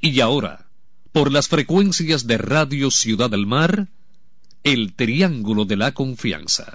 Y ahora, por las frecuencias de Radio Ciudad del Mar, el Triángulo de la Confianza.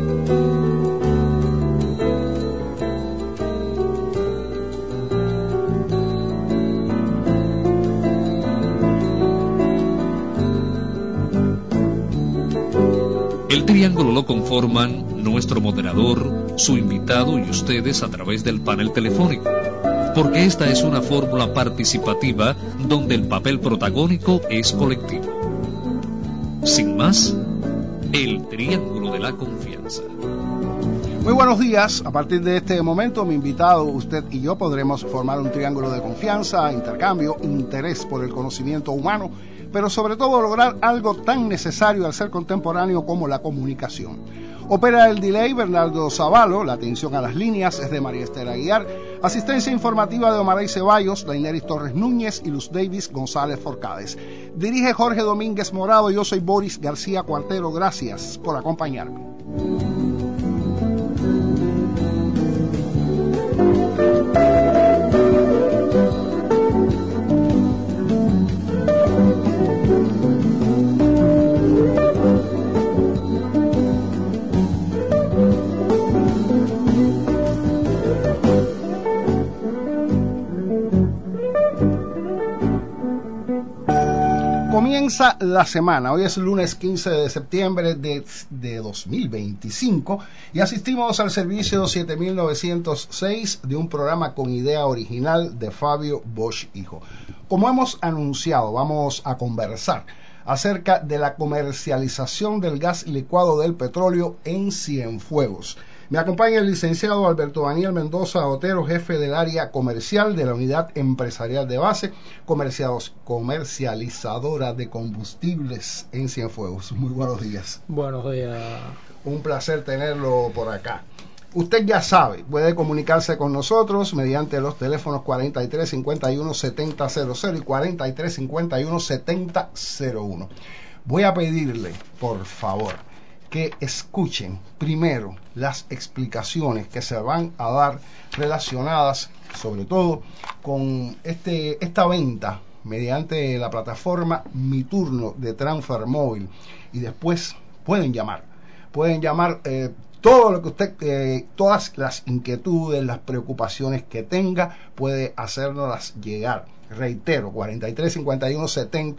El triángulo lo conforman nuestro moderador, su invitado y ustedes a través del panel telefónico, porque esta es una fórmula participativa donde el papel protagónico es colectivo. Sin más, el Triángulo de la Confianza. Muy buenos días. A partir de este momento, mi invitado, usted y yo podremos formar un triángulo de confianza, intercambio, interés por el conocimiento humano, pero sobre todo lograr algo tan necesario al ser contemporáneo como la comunicación. Opera el delay Bernardo Zavalo, la atención a las líneas es de María Esther Aguiar, asistencia informativa de Omaray Ceballos, Daineris Torres Núñez y Luz Davis González Forcades. Dirige Jorge Domínguez Morado, yo soy Boris García Cuartero, gracias por acompañarme. Comienza la semana, hoy es lunes 15 de septiembre de 2025 y asistimos al servicio 7906 de un programa con idea original de Fabio Bosch Hijo. Como hemos anunciado, vamos a conversar acerca de la comercialización del gas licuado del petróleo en Cienfuegos. Me acompaña el licenciado Alberto Daniel Mendoza Otero, jefe del área comercial de la Unidad Empresarial de Base, comercializadora de combustibles en Cienfuegos. Muy buenos días. Buenos días. Un placer tenerlo por acá. Usted ya sabe, puede comunicarse con nosotros mediante los teléfonos 4351-7000 y 4351-7001. Voy a pedirle, por favor, que escuchen primero las explicaciones que se van a dar relacionadas sobre todo con esta venta mediante la plataforma Mi Turno de Transfer Móvil, y después pueden llamar todo lo que usted, todas las inquietudes, las preocupaciones que tenga, puede hacérnoslas llegar. Reitero, 4351-7000,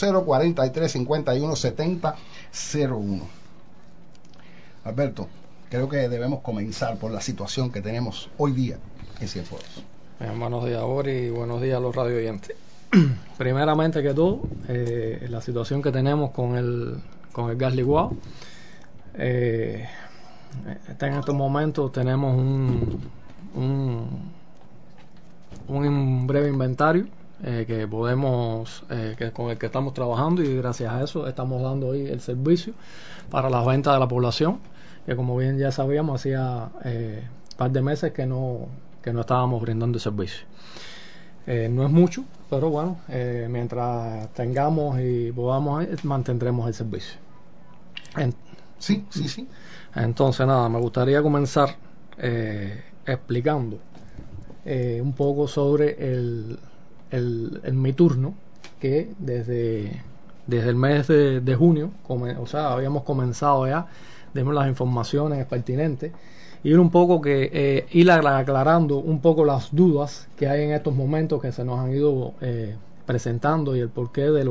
4351-7001. Alberto, creo que debemos comenzar por la situación que tenemos hoy día en Cienfuegos. Buenos días, Boris, y buenos días a los radio oyentes. Primeramente que todo, la situación que tenemos con el gas licuado. En estos momentos tenemos un breve inventario que podemos, con el que estamos trabajando, y gracias a eso estamos dando hoy el servicio para las ventas de la población, que como bien ya sabíamos hacía par de meses que no estábamos brindando el servicio. No es mucho, pero bueno, mientras tengamos y podamos mantendremos el servicio. Sí. Entonces nada, me gustaría comenzar explicando un poco sobre el Mi Turno, que desde el mes de junio, habíamos comenzado ya, demos las informaciones pertinentes y ir un poco ir aclarando un poco las dudas que hay en estos momentos que se nos han ido presentando, y el porqué de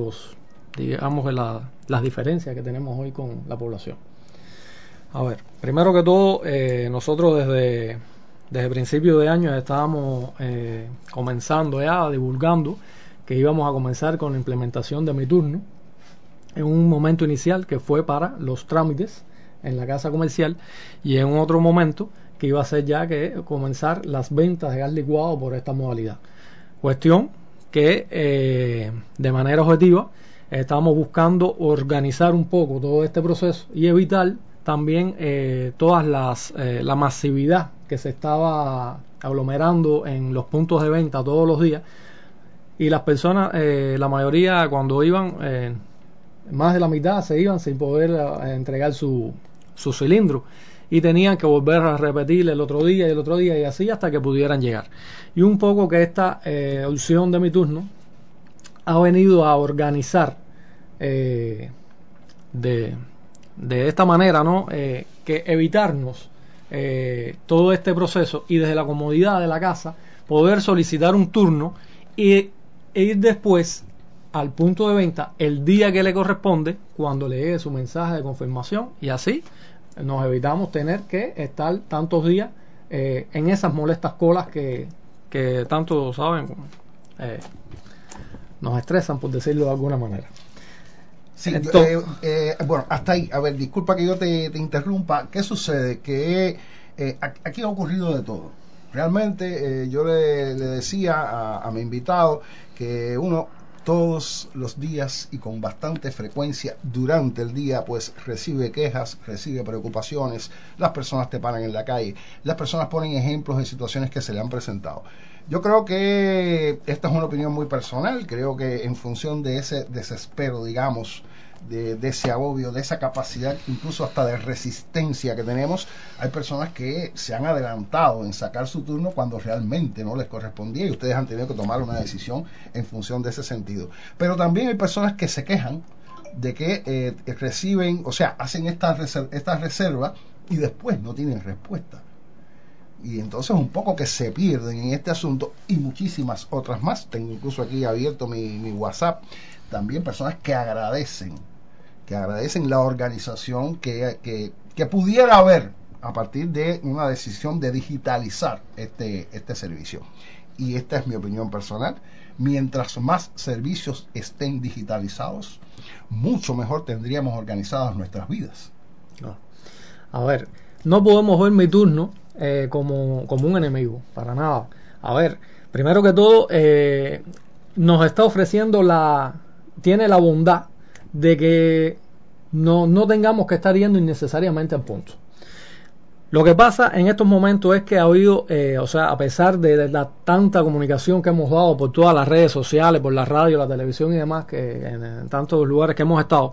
las diferencias que tenemos hoy con la población. A ver, primero que todo, nosotros desde principio de año estábamos comenzando ya divulgando que íbamos a comenzar con la implementación de Mi Turno en un momento inicial que fue para los trámites en la casa comercial, y en otro momento que iba a ser ya que comenzar las ventas de gas licuado por esta modalidad. Cuestión que de manera objetiva estamos buscando organizar un poco todo este proceso y evitar también toda la masividad que se estaba aglomerando en los puntos de venta todos los días, y las personas, la mayoría cuando iban, más de la mitad se iban sin poder entregar su cilindro, y tenían que volver a repetir el otro día y el otro día y así hasta que pudieran llegar. Y un poco que esta opción de Mi Turno ha venido a organizar de esta manera, ¿no? Que evitarnos todo este proceso y desde la comodidad de la casa poder solicitar un turno e ir después al punto de venta el día que le corresponde, cuando le llegue su mensaje de confirmación, y así nos evitamos tener que estar tantos días en esas molestas colas que tanto, saben, nos estresan, por decirlo de alguna manera. Sí, bueno, hasta ahí. A ver, disculpa que yo te interrumpa. ¿Qué sucede? Que aquí ha ocurrido de todo. Realmente yo le decía a mi invitado que uno todos los días y con bastante frecuencia durante el día pues recibe quejas, recibe preocupaciones, las personas te paran en la calle, las personas ponen ejemplos de situaciones que se le han presentado. Yo creo que esta es una opinión muy personal, creo que en función de ese desespero, digamos, de ese agobio, de esa capacidad incluso hasta de resistencia que tenemos, hay personas que se han adelantado en sacar su turno cuando realmente no les correspondía y ustedes han tenido que tomar una decisión en función de ese sentido. Pero también hay personas que se quejan de que reciben, o sea, hacen esta reserva y después no tienen respuesta. Y entonces un poco que se pierden en este asunto y muchísimas otras más. Tengo incluso aquí abierto mi WhatsApp, también personas que agradecen la organización que pudiera haber a partir de una decisión de digitalizar este servicio. Y esta es mi opinión personal. Mientras más servicios estén digitalizados, mucho mejor tendríamos organizadas nuestras vidas. A ver, no podemos ver mi turno como un enemigo, para nada. A ver, primero que todo, nos está ofreciendo tiene la bondad de que no tengamos que estar yendo innecesariamente al punto. Lo que pasa en estos momentos es que ha habido, o sea, a pesar de la tanta comunicación que hemos dado por todas las redes sociales, por la radio, la televisión y demás, que en tantos lugares que hemos estado,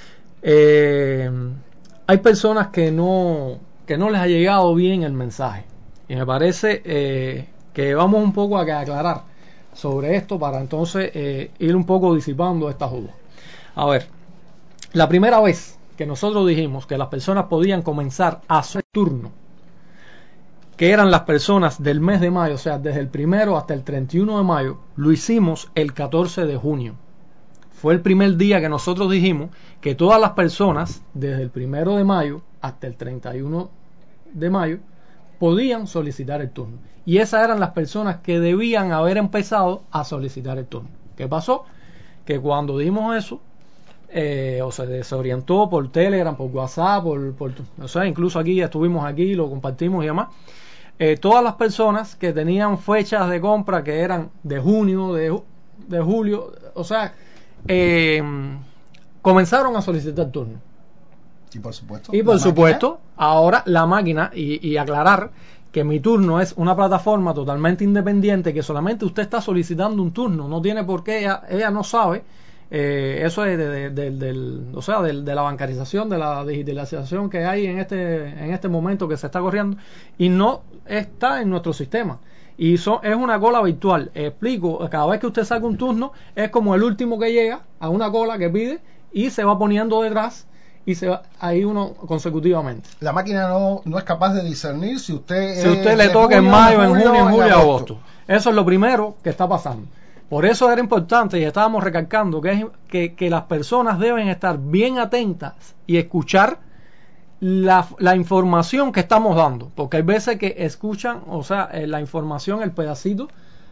hay personas que no les ha llegado bien el mensaje. Y me parece que vamos un poco a aclarar sobre esto para entonces ir un poco disipando estas dudas. A ver, la primera vez que nosotros dijimos que las personas podían comenzar a su turno, que eran las personas del mes de mayo, o sea, desde el 1 hasta el 31 de mayo, lo hicimos el 14 de junio. Fue el primer día que nosotros dijimos que todas las personas, desde el 1 de mayo hasta el 31 de mayo, podían solicitar el turno. Y esas eran las personas que debían haber empezado a solicitar el turno. ¿Qué pasó? Que cuando dimos eso, o se desorientó por Telegram, por WhatsApp, o sea, incluso aquí estuvimos aquí, lo compartimos y demás. Todas las personas que tenían fechas de compra que eran de junio, de julio, o sea, comenzaron a solicitar turno. Y por supuesto, ahora la máquina, y aclarar que Mi Turno es una plataforma totalmente independiente que solamente usted está solicitando un turno, no tiene por qué, ella no sabe, eso es de la bancarización, de la digitalización que hay en este momento que se está corriendo, y no está en nuestro sistema. Y es una cola virtual. Explico, cada vez que usted saca un turno es como el último que llega a una cola que pide y se va poniendo detrás y se va ahí uno consecutivamente. La máquina no es capaz de discernir si usted le toca en mayo, en junio, en julio, agosto. Eso es lo primero que está pasando. Por eso era importante y estábamos recalcando que las personas deben estar bien atentas y escuchar la información que estamos dando, porque hay veces que escuchan, o sea, la información, el pedacito,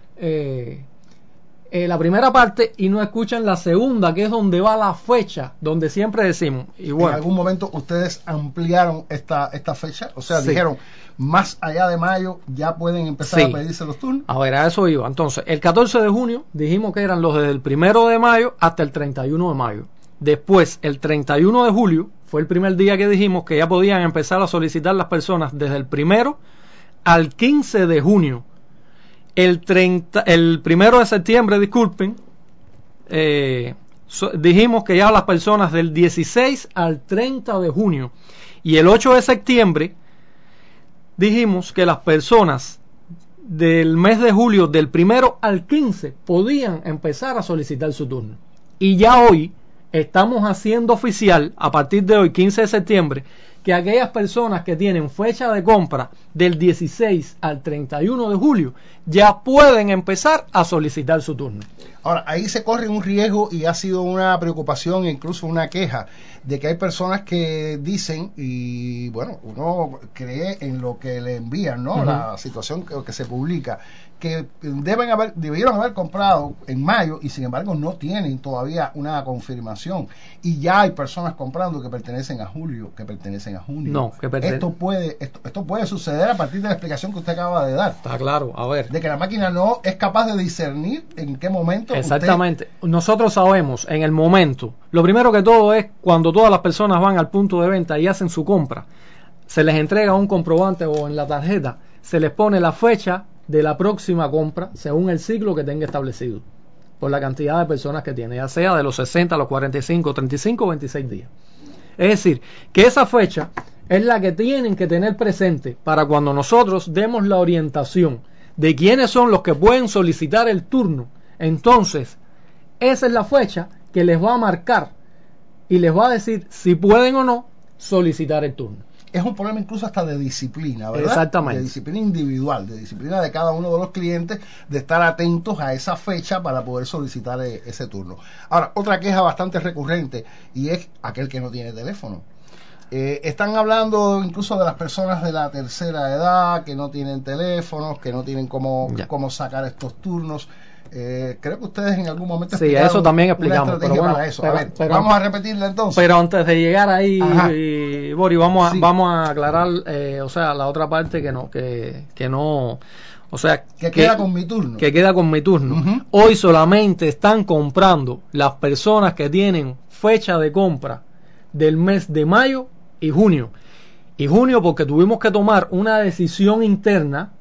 la primera parte, y no escuchan la segunda, que es donde va la fecha, donde siempre decimos. Y bueno, ¿en algún momento ustedes ampliaron esta fecha? O sea, sí, dijeron, más allá de mayo ya pueden empezar a pedirse los turnos. A ver, a eso iba. Entonces, el 14 de junio dijimos que eran los desde el 1 de mayo hasta el 31 de mayo. Después, el 31 de julio, fue el primer día que dijimos que ya podían empezar a solicitar las personas desde el 1 al 15 de junio. El 1 de septiembre, disculpen, dijimos que ya las personas del 16 al 30 de junio. Y el 8 de septiembre dijimos que las personas del mes de julio, del 1 al 15, podían empezar a solicitar su turno. Y ya hoy estamos haciendo oficial, a partir de hoy, 15 de septiembre, que aquellas personas que tienen fecha de compra del 16 al 31 de julio ya pueden empezar a solicitar su turno. Ahora, ahí se corre un riesgo y ha sido una preocupación, incluso una queja, de que hay personas que dicen, y bueno, uno cree en lo que le envían, ¿no? La situación que se publica, que debieron haber comprado en mayo y sin embargo no tienen todavía una confirmación, y ya hay personas comprando que pertenecen a julio, que pertenecen a junio. No, esto puede suceder a partir de la explicación que usted acaba de dar. Está claro, a ver. De que la máquina no es capaz de discernir en qué momento. Exactamente. Nosotros sabemos en el momento. Lo primero que todo es cuando todas las personas van al punto de venta y hacen su compra, se les entrega un comprobante o en la tarjeta se les pone la fecha de la próxima compra según el ciclo que tenga establecido por la cantidad de personas que tiene, ya sea de los 60 a los 45, 35 o 26 días. Es decir, que esa fecha es la que tienen que tener presente para cuando nosotros demos la orientación de quiénes son los que pueden solicitar el turno. Entonces, esa es la fecha que les va a marcar y les va a decir si pueden o no solicitar el turno. Es un problema incluso hasta de disciplina, ¿verdad? Exactamente. De disciplina individual, de disciplina de cada uno de los clientes, de estar atentos a esa fecha para poder solicitar ese turno. Ahora, otra queja bastante recurrente, y es aquel que no tiene teléfono. Están hablando incluso de las personas de la tercera edad que no tienen teléfonos, que no tienen cómo sacar estos turnos. Creo que ustedes en algún momento eso también explicamos, pero bueno, para eso. Vamos a repetirla entonces. Pero antes de llegar ahí, Boris, vamos a aclarar, o sea, la otra parte que no, o sea, que queda con mi turno. Que queda con mi turno. Hoy solamente están comprando las personas que tienen fecha de compra del mes de mayo y junio. Y junio porque tuvimos que tomar una decisión interna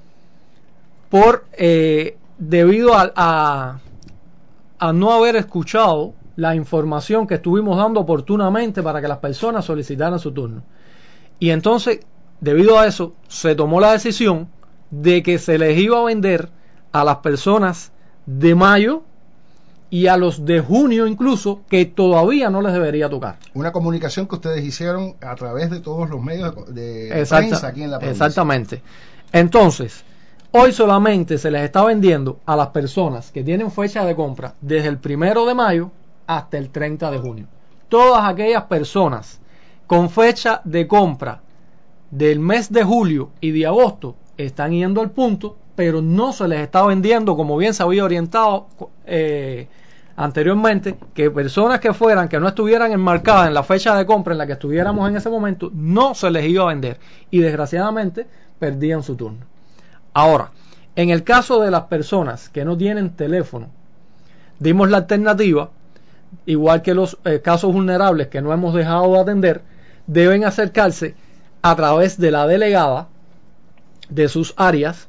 por debido a no haber escuchado la información que estuvimos dando oportunamente para que las personas solicitaran su turno. Y entonces, debido a eso, se tomó la decisión de que se les iba a vender a las personas de mayo y a los de junio incluso, que todavía no les debería tocar. Una comunicación que ustedes hicieron a través de todos los medios de prensa aquí en la provincia. Exactamente. Entonces, hoy solamente se les está vendiendo a las personas que tienen fecha de compra desde el 1 de mayo hasta el 30 de junio. Todas aquellas personas con fecha de compra del mes de julio y de agosto están yendo al punto, pero no se les está vendiendo, como bien se había orientado anteriormente, que personas que no estuvieran enmarcadas en la fecha de compra en la que estuviéramos en ese momento, no se les iba a vender y desgraciadamente perdían su turno. Ahora, en el caso de las personas que no tienen teléfono, dimos la alternativa, igual que los casos vulnerables que no hemos dejado de atender, deben acercarse a través de la delegada de sus áreas,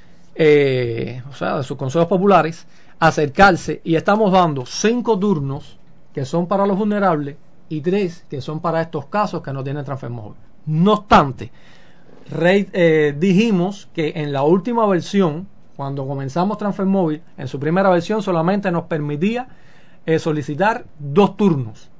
o sea, de sus consejos populares, acercarse, y estamos dando 5 turnos que son para los vulnerables y 3 que son para estos casos que no tienen transfer móvil. No obstante, dijimos que en la última versión, cuando comenzamos transfer móvil, en su primera versión solamente nos permitía solicitar 2 turnos.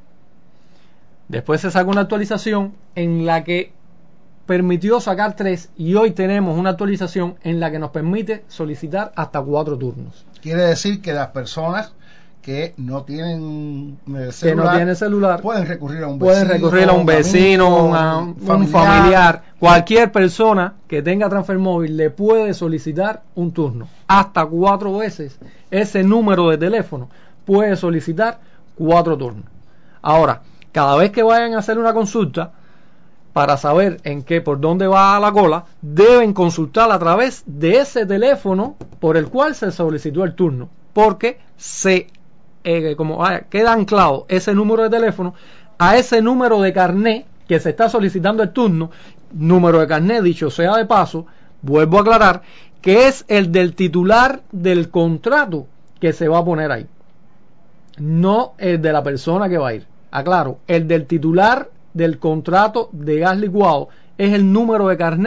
Después se sacó una actualización en la que permitió sacar 3, y hoy tenemos una actualización en la que nos permite solicitar hasta 4 turnos. Quiere decir que las personas que no tienen celular pueden recurrir a un vecino, a un familiar, cualquier persona que tenga transfer móvil le puede solicitar un turno. Hasta 4 veces ese número de teléfono puede solicitar 4 turnos. Ahora, cada vez que vayan a hacer una consulta para saber por dónde va la cola, deben consultar a través de ese teléfono por el cual se solicitó el turno, porque queda anclado ese número de teléfono a ese número de carné que se está solicitando el turno. Número de carné, dicho sea de paso, vuelvo a aclarar, que es el del titular del contrato que se va a poner ahí, no el de la persona que va a ir. Aclaro, el del titular del contrato de gas licuado es el número de carné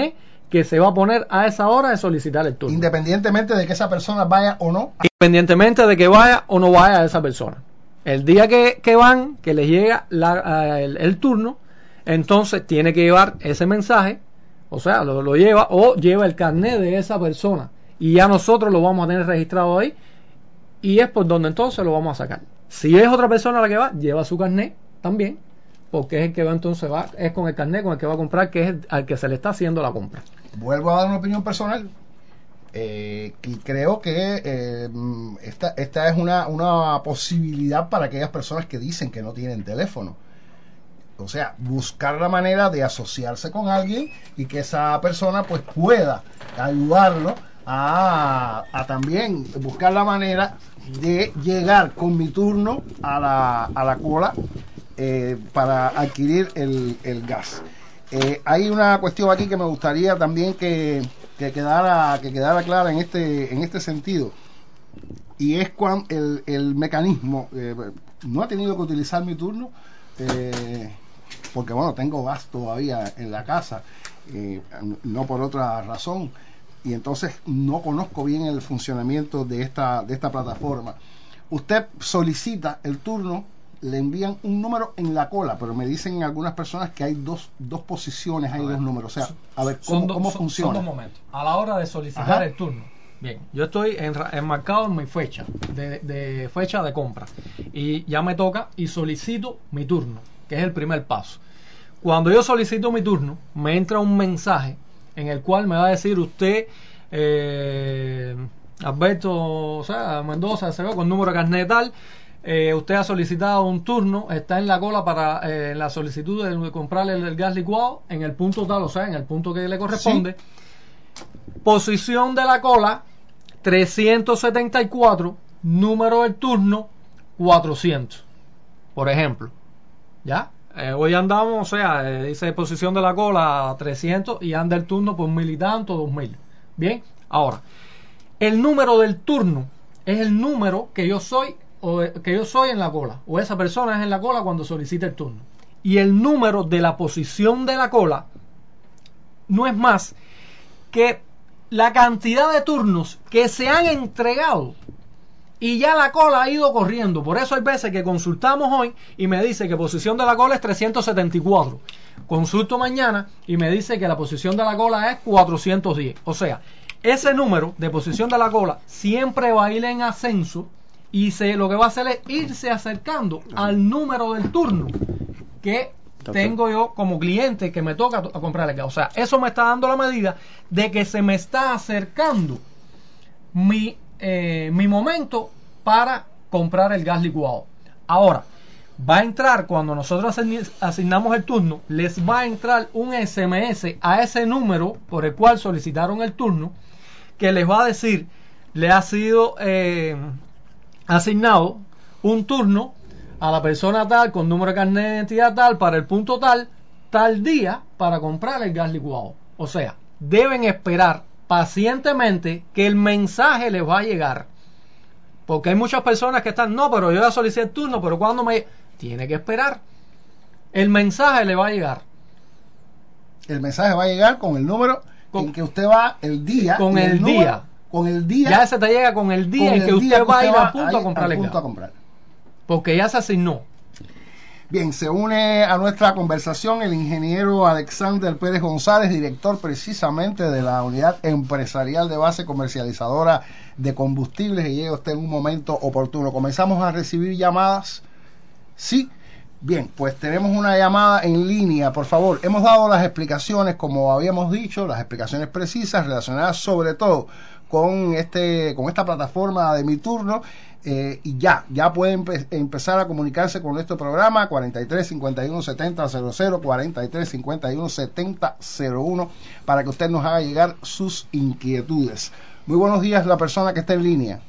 que se va a poner a esa hora de solicitar el turno. Independientemente de que esa persona vaya o no. Independientemente de que vaya o no vaya esa persona. El día que van, que les llega el turno, entonces tiene que llevar ese mensaje, o sea, lo lleva o lleva el carnet de esa persona y ya nosotros lo vamos a tener registrado ahí y es por donde entonces lo vamos a sacar. Si es otra persona la que va, lleva su carnet también, porque es el que va entonces, es con el carnet con el que va a comprar, que es al que se le está haciendo la compra. Vuelvo a dar una opinión personal. Y creo que esta es una posibilidad para aquellas personas que dicen que no tienen teléfono. O sea, buscar la manera de asociarse con alguien y que esa persona pues pueda ayudarlo a también buscar la manera de llegar con mi turno a la cola para adquirir el gas. Hay una cuestión aquí que me gustaría también que quedara clara en este sentido, y es cuando el mecanismo. No he tenido que utilizar mi turno porque bueno, tengo gas todavía en la casa, no por otra razón, y entonces no conozco bien el funcionamiento de esta plataforma. Usted solicita el turno, le envían un número en la cola, pero me dicen algunas personas que hay dos posiciones, hay dos números. O sea, a ver, ¿cómo funciona? Son dos momentos. A la hora de solicitar el turno, bien, yo estoy enmarcado en mi fecha de fecha de compra y ya me toca y solicito mi turno, que es el primer paso. Cuando yo solicito mi turno, me entra un mensaje en el cual me va a decir usted, Alberto, o sea, Mendoza, con número de carnet tal, usted ha solicitado un turno, está en la cola para la solicitud de comprarle el gas licuado en el punto tal, o sea, en el punto que le corresponde. Sí. Posición de la cola 374, número del turno 400, por ejemplo. ¿Ya? Hoy andamos, o sea, dice posición de la cola 300 y anda el turno por 1000 y tanto, 2000. Bien, ahora, el número del turno es el número que yo soy en la cola, o esa persona es en la cola cuando solicita el turno. Y el número de la posición de la cola no es más que la cantidad de turnos que se han entregado y ya la cola ha ido corriendo. Por eso hay veces que consultamos hoy y me dice que posición de la cola es 374. Consulto mañana y me dice que la posición de la cola es 410. O sea, ese número de posición de la cola siempre va a ir en ascenso y lo que va a hacer es irse acercando al número del turno que tengo yo como cliente que me toca a comprar el gas. O sea, eso me está dando la medida de que se me está acercando mi momento para comprar el gas licuado. Ahora, va a entrar, cuando nosotros asignamos el turno, les va a entrar un SMS a ese número por el cual solicitaron el turno, que les va a decir, le ha sido asignado un turno a la persona tal, con número de carnet de identidad tal, para el punto tal día, para comprar el gas licuado. O sea, deben esperar pacientemente que el mensaje les va a llegar, porque hay muchas personas que están, no, pero yo ya solicité el turno, pero cuando tiene que esperar, el mensaje le va a llegar. El mensaje va a llegar con el número en que usted va el día, con el día, ya ese te llega con el día en que usted va a ir a punto a comprar el gas, porque ya se asignó. Bien, se une a nuestra conversación el ingeniero Alexander Pérez González, director precisamente de la unidad empresarial de base comercializadora de combustibles, y llega usted en un momento oportuno. Comenzamos a recibir llamadas. Sí, bien, pues tenemos una llamada en línea, por favor. Hemos dado las explicaciones, como habíamos dicho, las explicaciones precisas relacionadas sobre todo con esta plataforma de Mi Turno. Y ya pueden empezar a comunicarse con nuestro programa 43 51 70 00, 43 51 70 01, para que usted nos haga llegar sus inquietudes. Muy buenos días, la persona que está en línea.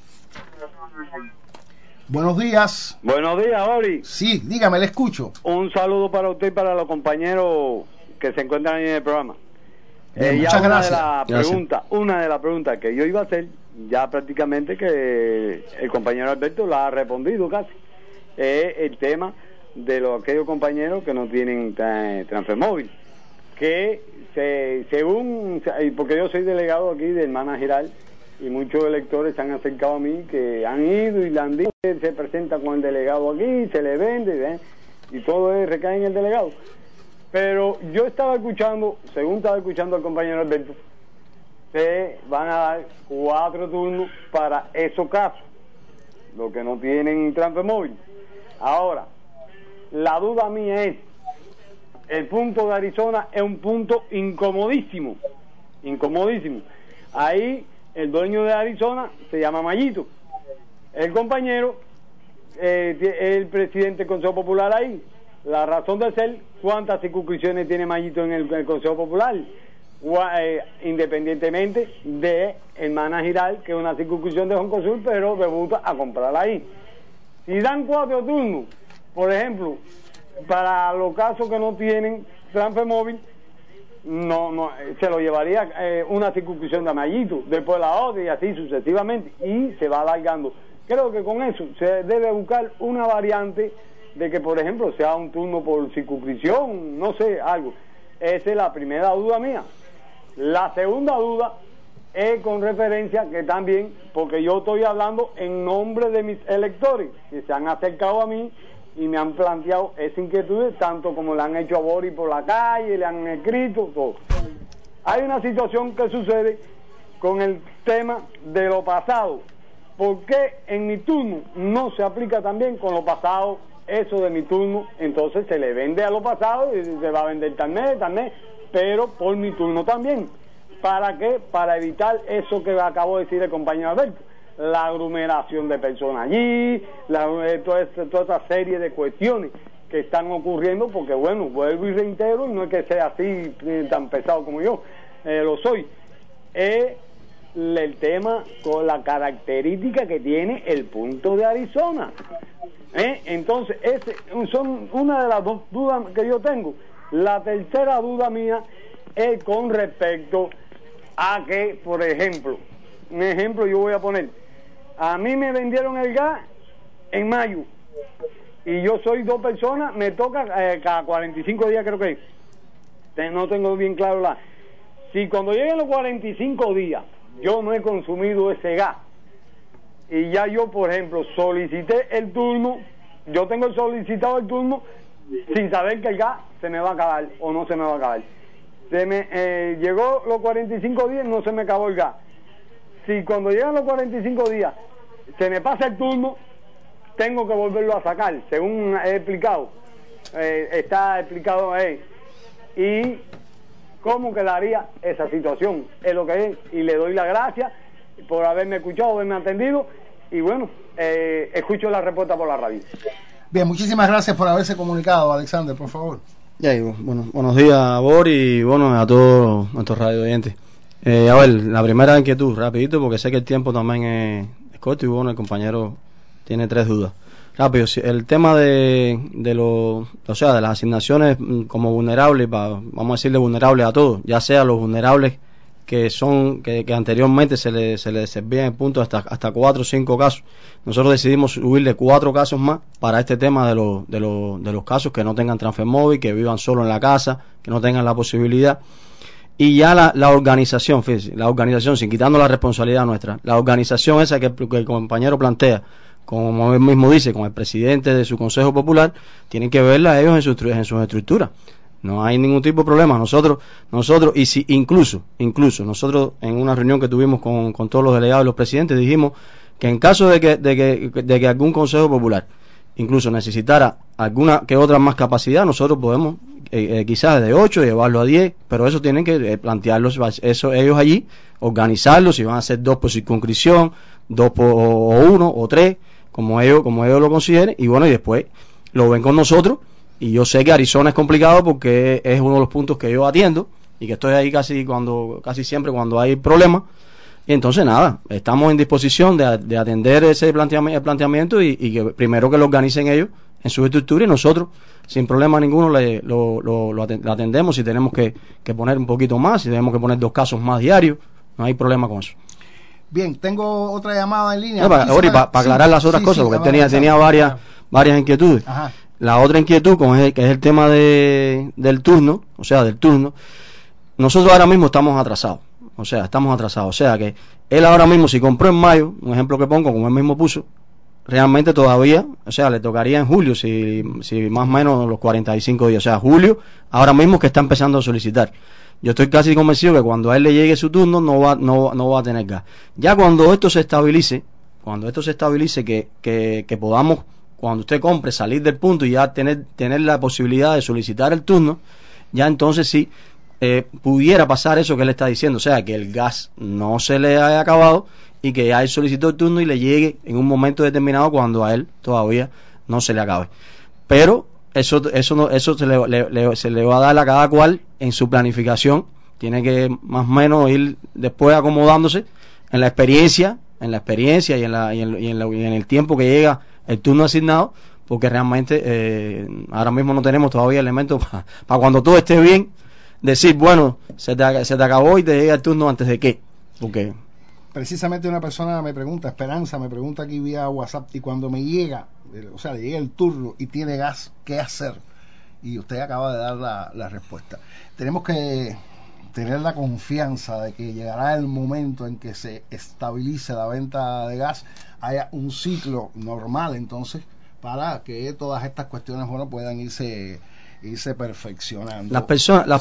Buenos días. Buenos días, Ori. Sí, dígame, le escucho. Un saludo para usted y para los compañeros que se encuentran ahí en el programa. Muchas gracias. Una de las preguntas que yo iba a hacer, ya prácticamente que el compañero Alberto la ha respondido casi, es el tema de aquellos compañeros que no tienen transfer móvil, que según, porque yo soy delegado aquí del Mana Giral, y muchos electores se han acercado a mí, que han ido y le han dicho que se presenta con el delegado aquí, se le vende, y todo recae en el delegado. Pero yo estaba escuchando, según estaba escuchando al compañero Alberto, se van a dar 4 turnos para esos casos, los que no tienen transfer móvil. Ahora, la duda mía es, el punto de Arizona es un punto incomodísimo. Ahí el dueño de Arizona se llama Mayito. El compañero, el presidente del Consejo Popular ahí. La razón de ser, ¿cuántas circunscripciones tiene Mayito en el Consejo Popular? Independientemente de el Mana Giral, que es una circunscripción de Joncosur, pero debuta a comprar ahí. Si dan 4 turnos, por ejemplo, para los casos que no tienen transfer móvil, no se lo llevaría una circunscripción de Mayito, después la otra y así sucesivamente, y se va alargando. Creo que con eso se debe buscar una variante de que, por ejemplo, sea un turno por circunscripción, no sé, algo. Esa es la primera duda mía. La segunda duda es con referencia que también, porque yo estoy hablando en nombre de mis electores, que se han acercado a mí y me han planteado esa inquietud, tanto como le han hecho a Boris por la calle, le han escrito, todo. Hay una situación que sucede con el tema de lo pasado. ¿Por qué en mi turno no se aplica también con lo pasado eso de mi turno? Entonces se le vende a lo pasado y se va a vender tal mes, pero por mi turno también. ¿Para qué? Para evitar eso que acabo de decir el compañero Alberto, la aglomeración de personas allí, toda esta serie de cuestiones que están ocurriendo, porque bueno, vuelvo y reitero, y no es que sea así tan pesado como yo lo soy, el tema con la característica que tiene el punto de Arizona. Entonces, son una de las 2 dudas que yo tengo. La tercera duda mía es con respecto a que, por ejemplo, un ejemplo yo voy a poner, a mí me vendieron el gas en mayo y yo soy 2 personas, me toca cada 45 días, creo que es. No tengo bien claro si cuando lleguen los 45 días yo no he consumido ese gas y ya yo, por ejemplo, solicité el turno, yo tengo solicitado el turno sin saber que el gas se me va a acabar o no se me va a acabar. Llegó los 45 días, no se me acabó el gas. Si cuando llegan los 45 días se me pasa el turno, tengo que volverlo a sacar, según he explicado. Está explicado ahí. Y cómo quedaría esa situación, es lo que es. Y le doy las gracias por haberme escuchado, haberme atendido. Y bueno, escucho la respuesta por la radio. Bien, muchísimas gracias por haberse comunicado, Alexander, por favor. Ya digo, buenos días, Boris, y bueno, a todos nuestros radio oyentes. A ver, la primera inquietud, rapidito, porque sé que el tiempo también es corto y bueno, el compañero tiene 3 dudas. Rápido, el tema de las asignaciones como vulnerables, vamos a decirle vulnerables a todos, ya sea los vulnerables que anteriormente se les servía en punto hasta 4 o 5 casos. Nosotros decidimos subirle 4 casos más para este tema de los casos que no tengan transfer móvil, que vivan solo en la casa, que no tengan la posibilidad. Y ya la organización, fíjense, la organización, sin quitando la responsabilidad nuestra, la organización esa que el compañero plantea, como él mismo dice, con el presidente de su Consejo Popular, tienen que verla ellos en sus estructuras. No hay ningún tipo de problema. Nosotros, y si incluso nosotros en una reunión que tuvimos con todos los delegados y los presidentes, dijimos que en caso de que algún Consejo Popular incluso necesitara alguna que otra más capacidad, nosotros podemos quizás de 8 llevarlo a 10, pero eso tienen que plantearlo, eso ellos allí, organizarlo, si van a ser 2 por circunscripción, 2 o 1 o 3, como ellos lo consideren, y bueno, y después lo ven con nosotros. Y yo sé que Arizona es complicado porque es uno de los puntos que yo atiendo y que estoy ahí casi siempre cuando hay problemas. Y entonces nada, estamos en disposición de atender ese planteamiento y que primero que lo organicen ellos en su estructura y nosotros sin problema ninguno lo atendemos. Si tenemos que poner un poquito más, si tenemos que poner 2 casos más diarios, no hay problema con eso. Bien, tengo otra llamada en línea. Para aclarar las otras cosas, porque tenía varias inquietudes. Ajá. La otra inquietud, que es el tema del turno, nosotros ahora mismo estamos atrasados. O sea, estamos atrasados. O sea, que él ahora mismo, si compró en mayo, un ejemplo que pongo, como él mismo puso, realmente todavía, o sea, le tocaría en julio, si más o menos los 45 días. O sea, julio, ahora mismo que está empezando a solicitar. Yo estoy casi convencido que cuando a él le llegue su turno no va a tener gas. Ya cuando esto se estabilice, que podamos, cuando usted compre, salir del punto y ya tener la posibilidad de solicitar el turno, ya entonces sí pudiera pasar eso que él está diciendo, o sea, que el gas no se le haya acabado y que ya él solicitó el turno y le llegue en un momento determinado cuando a él todavía no se le acabe. Pero eso se le va a dar a cada cual en su planificación. Tiene que más o menos ir después acomodándose en la experiencia y en el tiempo que llega el turno asignado, porque realmente ahora mismo no tenemos todavía elementos para cuando todo esté bien decir, bueno, se te acabó y te llega el turno antes de qué. Porque precisamente una persona me pregunta, Esperanza me pregunta aquí vía WhatsApp, y cuando me llega, o sea, le llega el turno y tiene gas, ¿qué hacer? Y usted acaba de dar la respuesta. Tenemos que tener la confianza de que llegará el momento en que se estabilice la venta de gas, haya un ciclo normal entonces, para que todas estas cuestiones, bueno, puedan irse perfeccionando. Las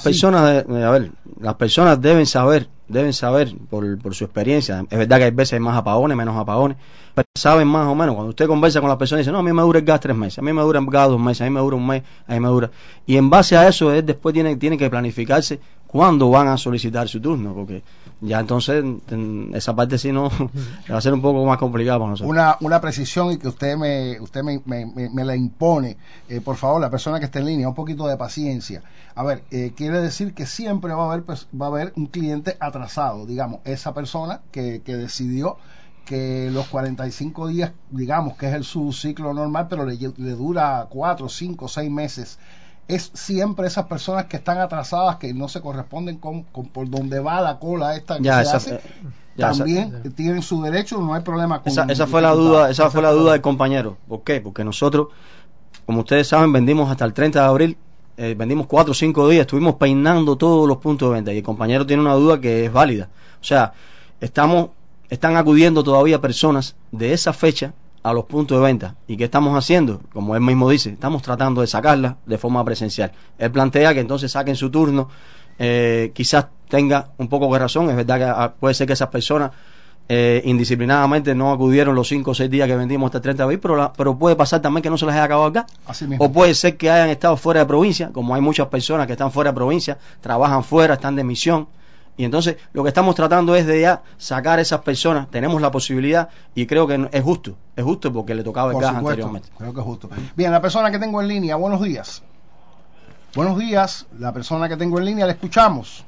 personas deben saber por su experiencia. Es verdad que hay veces hay más apagones, menos apagones, pero saben más o menos. Cuando usted conversa con las personas y dice, no, a mí me dura el gas 3 meses, a mí me dura el gas 2 meses, a mí me dura un mes, a mí me dura. Y en base a eso, él después tiene que planificarse cuándo van a solicitar su turno, porque ya entonces esa parte sí no va a ser un poco más complicado para nosotros. Una precisión, y que usted me la impone, por favor, la persona que esté en línea, un poquito de paciencia. A ver, quiere decir que siempre va a haber un cliente atrasado, digamos, esa persona que decidió que los 45 días, digamos, que es su ciclo normal, pero le dura 4, 5, 6 meses. Es siempre esas personas que están atrasadas, que no se corresponden con por donde va la cola esta que se hace, también tienen su derecho, no hay problema con esa fue la duda del compañero. ¿Por qué? Porque nosotros, como ustedes saben, vendimos hasta el 30 de abril, vendimos 4 o 5 días, estuvimos peinando todos los puntos de venta, y el compañero tiene una duda que es válida. O sea, están acudiendo todavía personas de esa fecha a los puntos de venta. ¿Y qué estamos haciendo? Como él mismo dice, estamos tratando de sacarlas de forma presencial. Él plantea que entonces saquen su turno, quizás tenga un poco de razón. Es verdad que puede ser que esas personas indisciplinadamente no acudieron los 5 o 6 días que vendimos hasta el 30 de abril, pero puede pasar también que no se les haya acabado el gas. O puede ser que hayan estado fuera de provincia, como hay muchas personas que están fuera de provincia, trabajan fuera, están de misión. Y entonces lo que estamos tratando es de ya sacar a esas personas. Tenemos la posibilidad y creo que es justo porque le tocaba el gas anteriormente. Creo que es justo. Bien, la persona que tengo en línea, buenos días. Buenos días, la persona que tengo en línea, le escuchamos.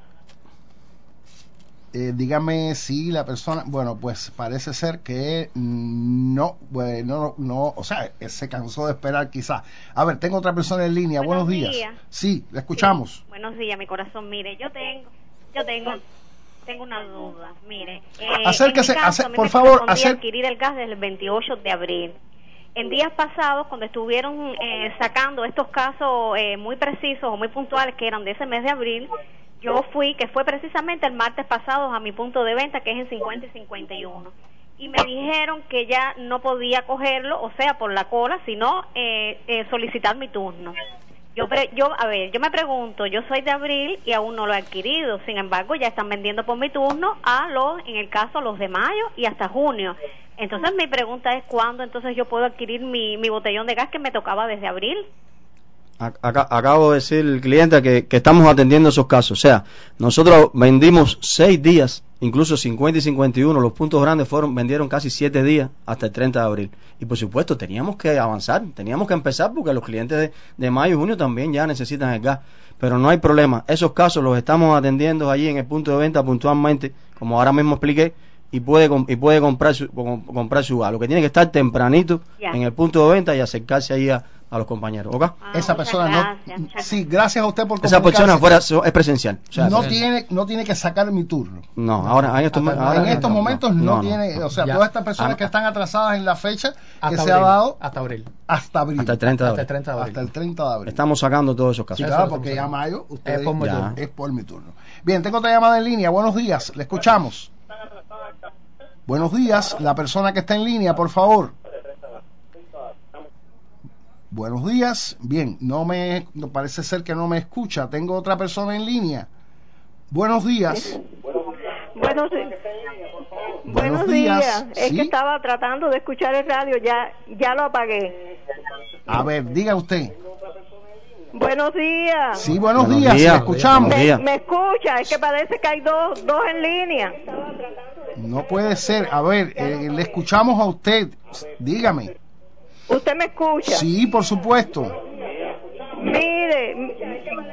Dígame si la persona, bueno, pues parece ser que no, o sea, se cansó de esperar quizás. A ver, tengo otra persona en línea, buenos días. Sí, le escuchamos. Sí. Buenos días, mi corazón. Mire, yo tengo una duda. Mire, acérquese, por favor, adquirir el gas desde el 28 de abril. En días pasados, cuando estuvieron sacando estos casos muy precisos o muy puntuales que eran de ese mes de abril, yo fui, que fue precisamente el martes pasado, a mi punto de venta, que es en 50 y 51. Y me dijeron que ya no podía cogerlo, o sea, por la cola, sino solicitar mi turno. Yo me pregunto, yo soy de abril y aún no lo he adquirido, sin embargo ya están vendiendo por mi turno en el caso los de mayo y hasta junio. Entonces mi pregunta es, ¿cuándo entonces yo puedo adquirir mi botellón de gas que me tocaba desde abril? Acabo de decir el cliente que estamos atendiendo esos casos. O sea, nosotros vendimos 6 días, incluso 50 y 51, los puntos grandes vendieron casi 7 días hasta el 30 de abril. Y por supuesto, teníamos que avanzar, teníamos que empezar porque los clientes de mayo y junio también ya necesitan el gas. Pero no hay problema, esos casos los estamos atendiendo allí en el punto de venta puntualmente, como ahora mismo expliqué, y puede comprar su gas. Lo que tiene que estar tempranito en el punto de venta y acercarse ahí a los compañeros, ¿ok? Esa persona gracias. Sí, gracias a usted por Esa persona es presencial. O sea, no tiene que sacar mi turno. No, ahora en estos momentos no tiene, o sea, Ya. todas estas personas que están atrasadas en la fecha que Hasta se abril, ha dado hasta abril. hasta abril. Hasta el 30 de Hasta el abril. 30 de abril. Hasta el 30 de abril. Estamos sacando todos esos casos. Sí, Eso claro, lo porque estamos ya mayo usted Es por mi turno. es por mi turno. Bien, tengo otra llamada en línea. Buenos días, le escuchamos. Buenos días, la persona que está en línea, por favor. Buenos días. Bien, no parece ser que no me escucha. Tengo otra persona en línea. Buenos días. Buenos días. Es ¿Sí? que estaba tratando de escuchar el radio, ya lo apagué. A ver, diga usted. Buenos días. Sí, buenos Buenos días, días. le escuchamos. Buenos días. Me escucha, es que parece que hay dos en línea. No puede ser. A ver, le escuchamos a usted. Dígame. ¿Usted me escucha? Sí, por supuesto. Mire,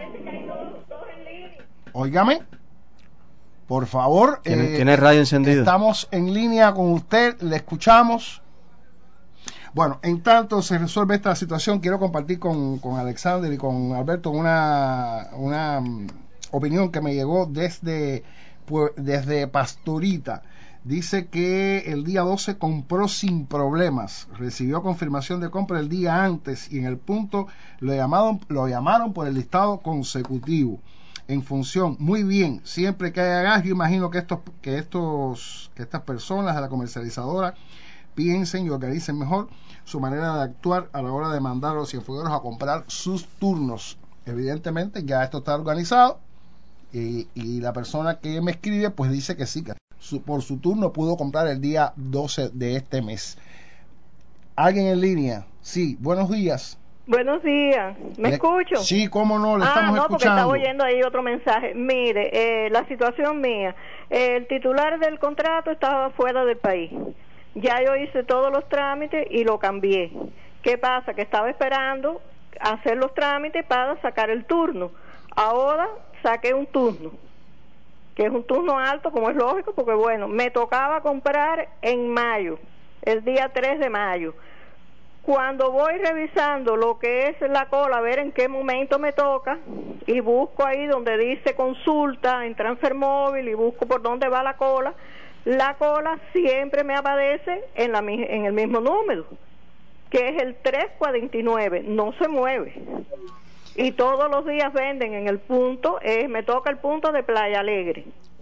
Óigame. Por favor. ¿Tiene el radio encendido? Estamos en línea con usted, le escuchamos. Bueno, en tanto se resuelve esta situación, quiero compartir con Alexander y con Alberto una opinión que me llegó desde Pastorita. Dice que el día 12 compró sin problemas, recibió confirmación de compra el día antes y en el punto lo llamaron por el listado consecutivo. En función, muy bien, siempre que haya gas, yo imagino que estas personas de la comercializadora piensen y organicen mejor su manera de actuar a la hora de mandar a los cienfuegueros a comprar sus turnos. Evidentemente ya esto está organizado y la persona que me escribe pues dice que sí, que por su turno pudo comprar el día 12 de este mes. ¿Alguien en línea? Sí, buenos días. buenos días. ¿Me escucho? Sí, cómo no, le estamos no, porque estaba escuchando. oyendo ahí otro mensaje. Mire, la situación mía, el titular del contrato estaba fuera del país. Ya yo hice todos los trámites y lo cambié. ¿Qué pasa? Que estaba esperando hacer los trámites para sacar el turno. Ahora saqué un turno, que es un turno alto, como es lógico, porque bueno, me tocaba comprar en mayo, el día 3 de mayo. Cuando voy revisando lo que es la cola, a ver en qué momento me toca, y busco ahí donde dice consulta en Transfer Móvil y busco por dónde va la cola siempre me aparece en el mismo número, que es el 349, no se mueve. Y todos los días venden en el punto, me toca el punto de Playa Alegre.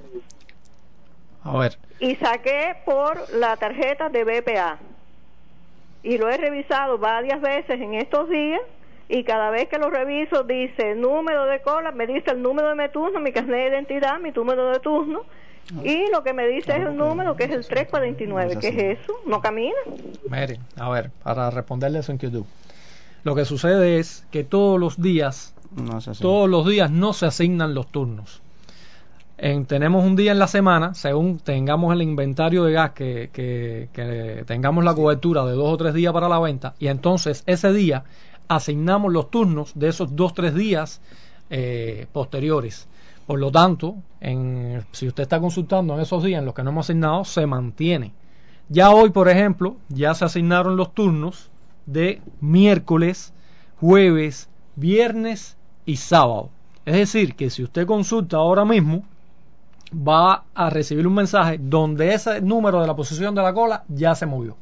A ver. Y saqué por la tarjeta de BPA. Y lo he revisado varias veces en estos días, y cada vez que lo reviso dice número de cola, me dice el número de mi turno, mi carnet de identidad, mi número de turno, y lo que me dice es el número, que es el 349. ¿Qué es eso? ¿No camina? Mire, a ver, para responderle a su inquietud. Lo que sucede es que todos los días no se asignan los turnos. Tenemos un día en la semana, según tengamos el inventario de gas, que tengamos la cobertura de 2 o 3 días para la venta, y entonces ese día asignamos los turnos de esos 2 o 3 días posteriores. Por lo tanto, si usted está consultando en esos días en los que no hemos asignado, se mantiene. Ya hoy, por ejemplo, ya se asignaron los turnos de miércoles, jueves, viernes y sábado. Es decir, que si usted consulta ahora mismo, va a recibir un mensaje donde ese número de la posición de la cola ya se movió.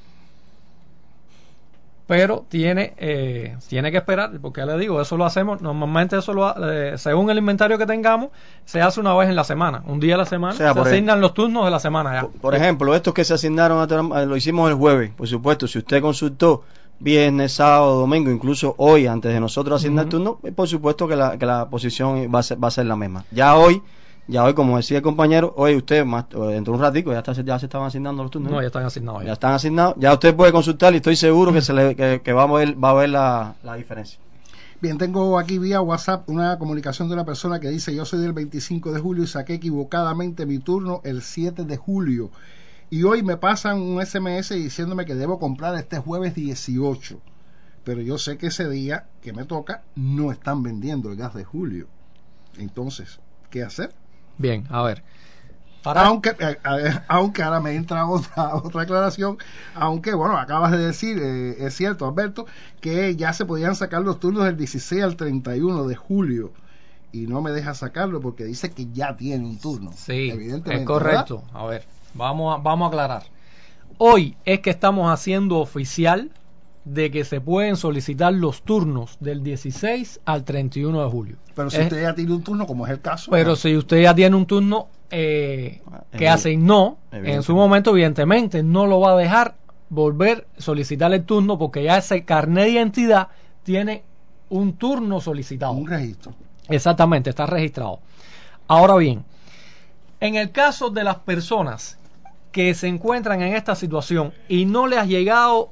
Pero tiene que esperar, porque ya le digo, eso lo hacemos, normalmente según el inventario que tengamos, se hace una vez en la semana, un día a la semana, se asignan los turnos de la semana ya. Por ejemplo, estos que se asignaron, lo hicimos el jueves, por supuesto, si usted consultó viernes, sábado, domingo, incluso hoy, antes de nosotros asignar el turno, por supuesto que la posición va a ser la misma. Ya hoy, como decía el compañero, hoy usted, dentro de un ratico, ya se estaban asignando los turnos. No, ya están asignados. Ya están asignados. Ya usted puede consultar y estoy seguro que va a ver la diferencia. Bien, tengo aquí vía WhatsApp una comunicación de una persona que dice: yo soy del 25 de julio y saqué equivocadamente mi turno el 7 de julio. Y hoy me pasan un SMS diciéndome que debo comprar este jueves 18. Pero yo sé que ese día que me toca no están vendiendo el gas de julio. Entonces, ¿qué hacer? Bien, a ver, Aunque ahora me entra otra aclaración, aunque bueno, acabas de decir, es cierto, Alberto, que ya se podían sacar los turnos del 16 al 31 de julio. Y no me deja sacarlo porque dice que ya tiene un turno. Sí, evidentemente, es correcto. ¿Verdad? A ver, vamos a aclarar. Hoy es que estamos haciendo oficial de que se pueden solicitar los turnos del 16 al 31 de julio. Pero si usted ya tiene un turno, como es el caso. Pero si usted ya tiene un turno que asignó en su momento, evidentemente no lo va a dejar volver a solicitar el turno porque ya ese carnet de identidad tiene un turno solicitado. Un registro. Exactamente, está registrado. Ahora bien, en el caso de las personas que se encuentran en esta situación y no les ha llegado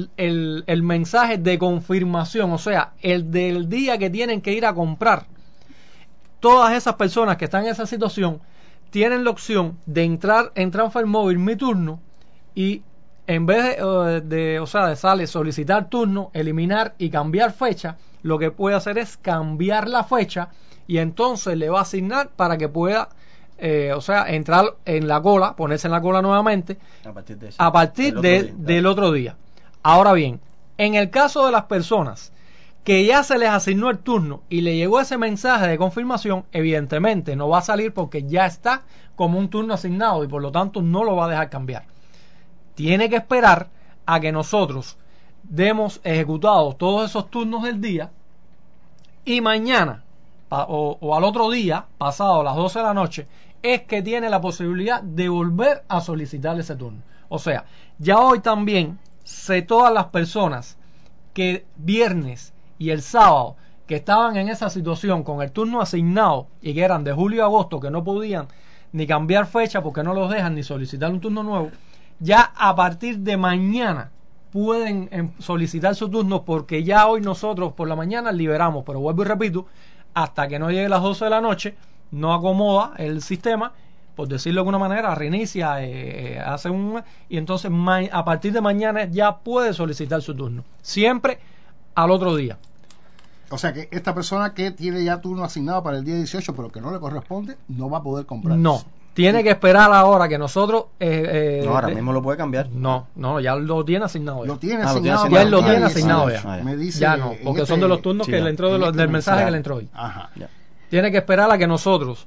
el mensaje de confirmación, o sea, el del día que tienen que ir a comprar, todas esas personas que están en esa situación tienen la opción de entrar en Transfer Móvil Mi Turno y en vez de sale solicitar turno, eliminar y cambiar fecha, lo que puede hacer es cambiar la fecha y entonces le va a asignar para que pueda entrar en la cola, ponerse en la cola nuevamente a partir del otro día. Ahora bien, en el caso de las personas que ya se les asignó el turno y le llegó ese mensaje de confirmación, evidentemente no va a salir porque ya está como un turno asignado y por lo tanto no lo va a dejar cambiar. Tiene que esperar a que nosotros demos ejecutados todos esos turnos del día y mañana o al otro día, pasado a las 12 de la noche, es que tiene la posibilidad de volver a solicitar ese turno. O sea, ya hoy también todas las personas que viernes y el sábado que estaban en esa situación con el turno asignado y que eran de julio a agosto, que no podían ni cambiar fecha porque no los dejan ni solicitar un turno nuevo, ya a partir de mañana pueden solicitar su turno porque ya hoy nosotros por la mañana liberamos, pero vuelvo y repito, hasta que no llegue las 12 de la noche, no acomoda el sistema, por decirlo de alguna manera, reinicia, hace y entonces a partir de mañana ya puede solicitar su turno, siempre al otro día. O sea que esta persona que tiene ya turno asignado para el día 18 pero que no le corresponde, no va a poder comprar. No, tiene que esperar ahora que nosotros... no, ahora mismo lo puede cambiar. No, ya lo tiene asignado. Lo tiene asignado. Ya lo tiene asignado ya. Me dice, ya no, porque son de los turnos que le entró del mensaje que le entró hoy. Ajá. Ya. Tiene que esperar a que nosotros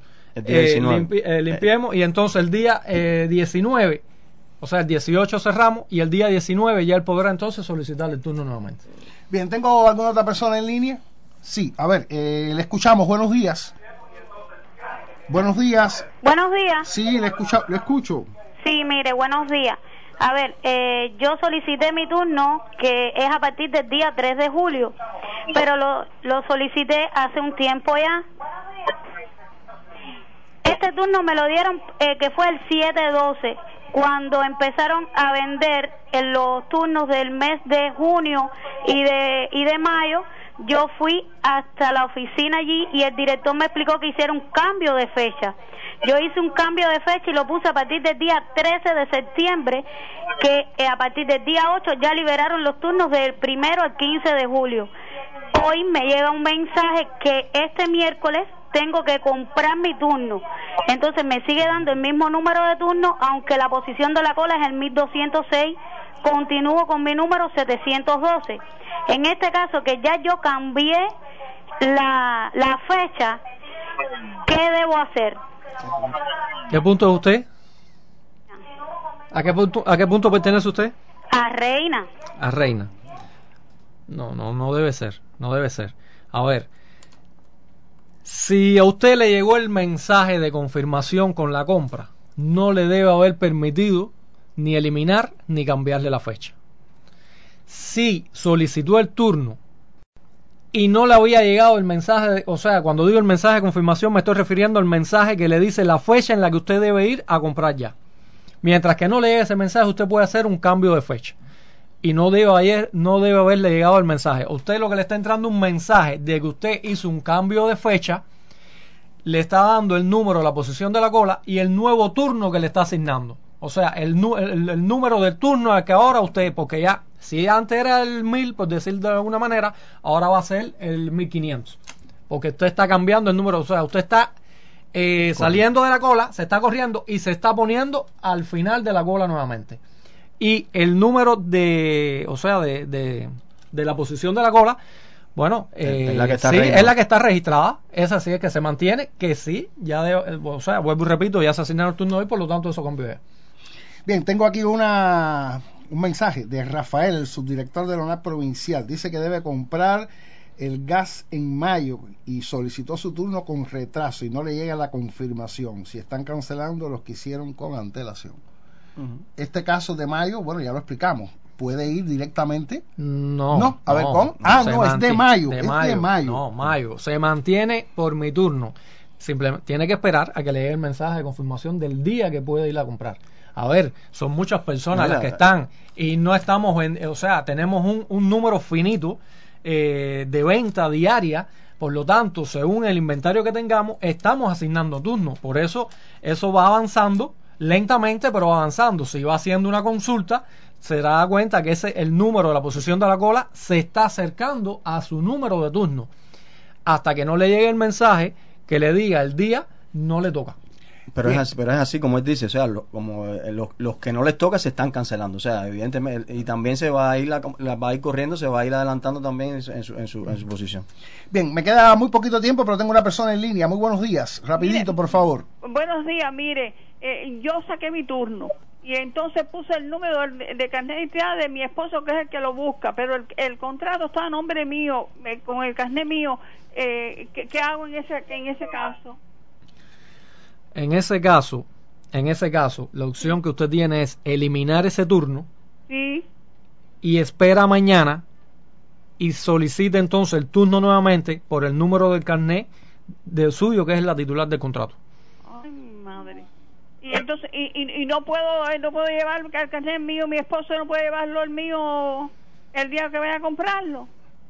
limpiemos y entonces el día 19, o sea el 18 cerramos y el día 19 ya él podrá entonces solicitar el turno nuevamente. Bien, ¿tengo alguna otra persona en línea? Sí, a ver, le escuchamos. Buenos días. Buenos días. Buenos días. Sí, le escucho. Sí, mire, buenos días. A ver, yo solicité mi turno, que es a partir del día 3 de julio, pero lo solicité hace un tiempo ya. Este turno me lo dieron, que fue el 7-12, cuando empezaron a vender en los turnos del mes de junio y de mayo. Yo fui hasta la oficina allí y el director me explicó que hiciera un cambio de fecha. Yo hice un cambio de fecha y lo puse a partir del día 13 de septiembre, que a partir del día 8 ya liberaron los turnos del 1 al 15 de julio. Hoy me llega un mensaje que este miércoles tengo que comprar mi turno. Entonces me sigue dando el mismo número de turno, aunque la posición de la cola es el 1206, continúo con mi número 712. En este caso, que ya yo cambié la fecha, ¿qué debo hacer? ¿Qué punto es usted? ¿A qué punto pertenece usted? A Reina. A Reina. No debe ser. No debe ser. A ver, si a usted le llegó el mensaje de confirmación con la compra, no le debe haber permitido ni eliminar ni cambiarle la fecha. Si solicitó el turno y no le había llegado el mensaje, o sea, cuando digo el mensaje de confirmación me estoy refiriendo al mensaje que le dice la fecha en la que usted debe ir a comprar ya. Mientras que no le llegue ese mensaje, usted puede hacer un cambio de fecha y no debe haberle llegado el mensaje. A usted lo que le está entrando un mensaje de que usted hizo un cambio de fecha, le está dando el número, la posición de la cola y el nuevo turno que le está asignando. O sea, el número del turno al que ahora usted, porque ya, si antes era el 1000, por decir de alguna manera, ahora va a ser el 1500. Porque usted está cambiando el número, o sea, usted está saliendo de la cola, se está corriendo y se está poniendo al final de la cola nuevamente. Y el número de la posición de la cola, bueno, es la que está sí, registrada. es la que está registrada. Esa sí es que se mantiene, que sí, vuelvo y repito, ya se asignaron el turno hoy, por lo tanto eso cambió. Bien, tengo aquí un mensaje de Rafael, el subdirector de la ONAP provincial. Dice que debe comprar el gas en mayo y solicitó su turno con retraso y no le llega la confirmación. Si están cancelando los que hicieron con antelación. Este caso de mayo, bueno, ya lo explicamos. ¿Puede ir directamente? No. A ver, ¿cómo? Es de mayo. De mayo. No, mayo. Se mantiene por mi turno. Simplemente tiene que esperar a que le llegue el mensaje de confirmación del día que puede ir a comprar. A ver, son muchas personas las que están y no estamos tenemos un número finito de venta diaria. Por lo tanto, según el inventario que tengamos, estamos asignando turnos. Por eso va avanzando lentamente, pero va avanzando. Si va haciendo una consulta, se da cuenta que el número de la posición de la cola se está acercando a su número de turno. Hasta que no le llegue el mensaje que le diga el día, no le toca. Pero es así como él dice, o sea, los que no les toca se están cancelando, o sea, evidentemente, y también se va a ir va a ir corriendo, se va a ir adelantando también en su posición. Bien, me queda muy poquito tiempo, pero tengo una persona en línea. Muy buenos días, rapidito, por favor. Buenos días, mire, yo saqué mi turno y entonces puse el número de carnet de identidad de mi esposo, que es el que lo busca, pero el contrato está a nombre mío, con el carnet mío. ¿Qué hago en ese caso? En ese caso, la opción que usted tiene es eliminar ese turno. Sí. Y espera mañana y solicita entonces el turno nuevamente por el número del carnet del suyo, que es la titular del contrato. Ay, madre. Y entonces y no puedo llevar el carnet mío, mi esposo no puede llevarlo el mío el día que vaya a comprarlo.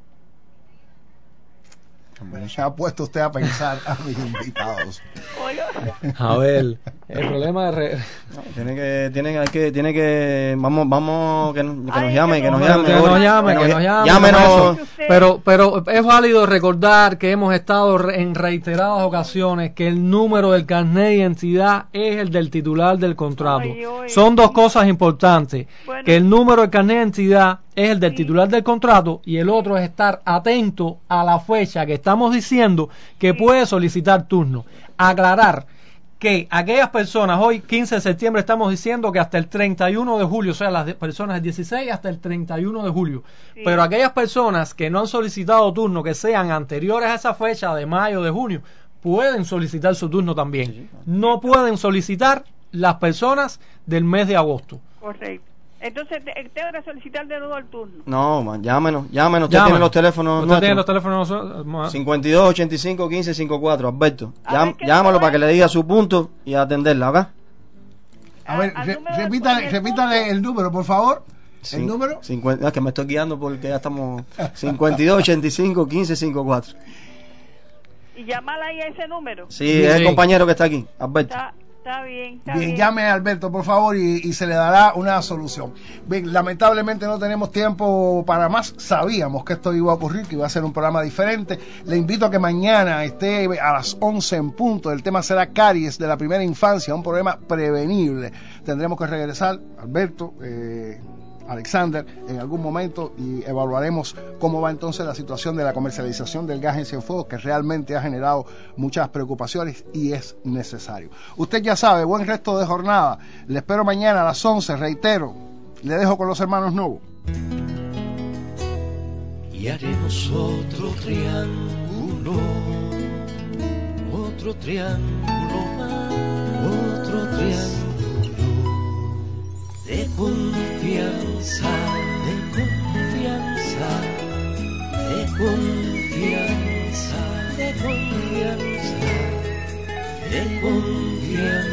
Se ha puesto usted a pensar a mis invitados. A ver, el problema de tiene que vamos que nos llame. Llámenos. Pero es válido recordar que hemos estado en reiteradas ocasiones que el número del carnet de identidad es el del titular del contrato. Son dos cosas importantes. Bueno, que el número del carnet de identidad es el del titular del contrato y el otro es estar atento a la fecha que estamos diciendo que puede solicitar turno. Aclarar que aquellas personas, hoy 15 de septiembre estamos diciendo que hasta el 31 de julio, o sea, las personas del 16 hasta el 31 de julio, pero aquellas personas que no han solicitado turno, que sean anteriores a esa fecha de mayo, de junio, pueden solicitar su turno también. No pueden solicitar las personas del mes de agosto. Correcto. Entonces, tengo que solicitar de nuevo el turno. No, llámenos. Usted tiene los teléfonos. Usted tiene los teléfonos. 52 85 15 54, Alberto. Llámalo para que le diga su punto y atenderla, ¿ok? A ver, repítale el número, por favor. ¿El número? Es que me estoy guiando porque ya estamos 52 85 15 54. ¿Y llamarla ahí a ese número? Sí, es el compañero que está aquí, Alberto. Está bien. Llame a Alberto, por favor, y se le dará una solución. Bien, lamentablemente no tenemos tiempo para más. Sabíamos que esto iba a ocurrir, que iba a ser un programa diferente. Le invito a que mañana esté a las 11 en punto. El tema será caries de la primera infancia, un problema prevenible. Tendremos que regresar, Alberto, Alexander, en algún momento, y evaluaremos cómo va entonces la situación de la comercialización del gas en Cienfuegos, que realmente ha generado muchas preocupaciones y es necesario. Usted ya sabe, buen resto de jornada. Le espero mañana a las 11, reitero, le dejo con los hermanos Novo. Y haremos otro triángulo más, otro triángulo de confianza, de confianza, de confianza, de confianza, de confianza.